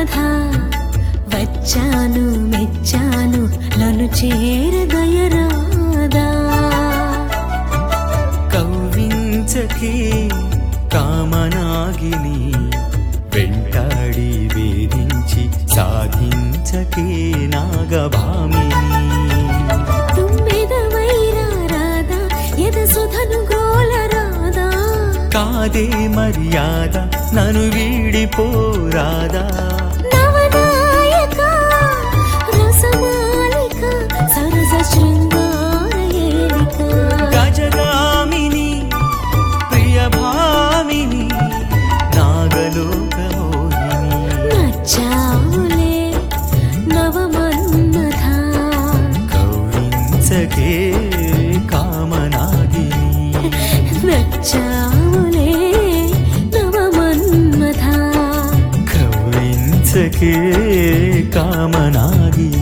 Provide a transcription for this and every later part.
మన్మథ వచ్చాను మెచ్చాను నన్ను చేరదయరాదా కవ్వించకే కామనాగిని వెంటాడి వేధించి సాధించకే నాగభామిని తుమ్మెదవైరాదా ఎద సుధను గోలరాదా కాదే మర్యాద నన్ను వీడిపోరాదా నవనాయక రసమాలిక సరస శృంగార ఏలిక గజగామిని ప్రియభామిని నాగలోకమోహిని నచ్చావులే నవమన్మథ కవ్వించకే కామనాగిని నచ్చావులే నవమన్మథ కవ్వించకే కామనాగిని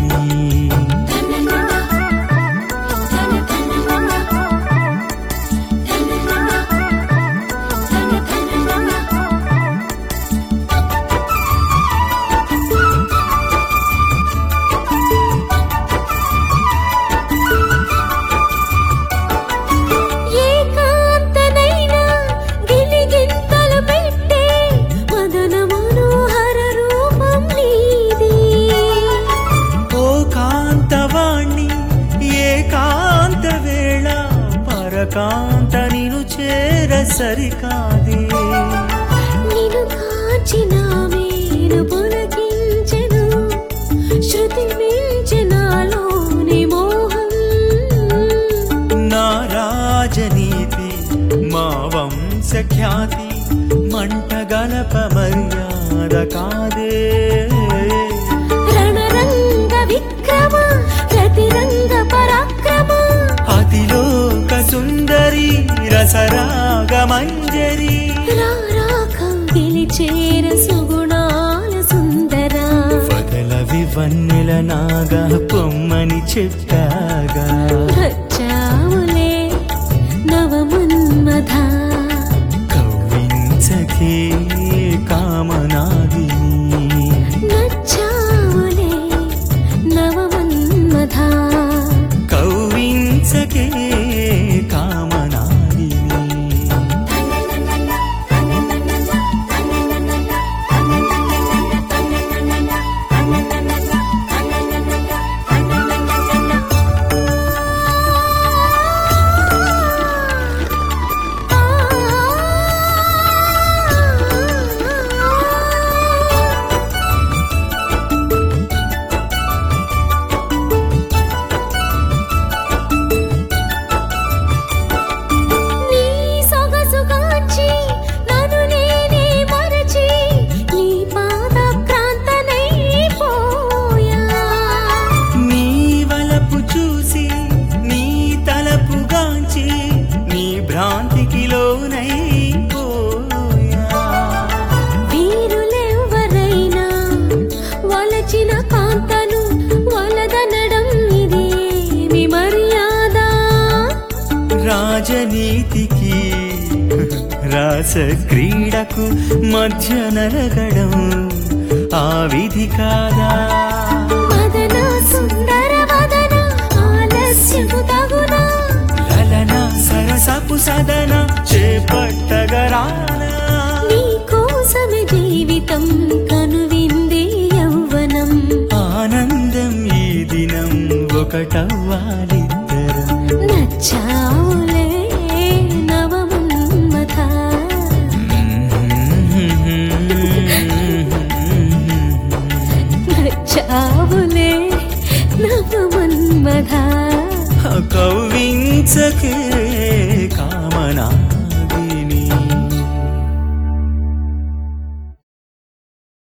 ఏకాంతనైనా గిలిగింతలు పెట్టే మదన మనోహర రూపం నీది ఓ కాంతవాణ్ణి ఏకాంత వేళ పరకాంత నిను చేర సరికాదే నిన్ను కాచిన మేను పులకించెను శృతి మించెనాలోని మోహం నా రాజనీతి మా వంశఖ్యాతి మంటగలప మర్యాద కాదే రణరంగ విక్రమ రతిరంగ పరాక్రమ అతిలోక సుందరి రసరాగ మంజరి రారాకంగిలి చేర సుగుణాల సుందర వదలవి వన్నెల నాగా పొమ్మని చెప్పాగా వచ్చావులే నవమన్మథ కవ్వించకే కామనాగిని నచ్చావులే నవమన్మథ కవ్వించకే కామనాగిని నీ సొగసు కాంచి నన్ను నేనే మరచి నీ పాదక్రాంతనైపోయా నీ వలపు చూసి నీ తలపుగాంచి నీ భ్రాంతికి లోనైపోయా వీరులెవ్వరైనా వలచిన కాంతను వలదనడం ఇదేమి మర్యాద రాజనీతికి రాస క్రీడకు మధ్య నరగడం ఆ విధి కాదా మదన సుందర వదన ఆలస్యము తగునా లలన సరసపు సదన చేపట్టగరానా నీ కోసమే జీవితం కనువిందే యౌవనం ఆనందం ఈ దినం ఒకటవ్వాలిద్దరం నచ్చావులే నవమన్మథ నచ్చావులే నవమన్మథ కవ్వించకే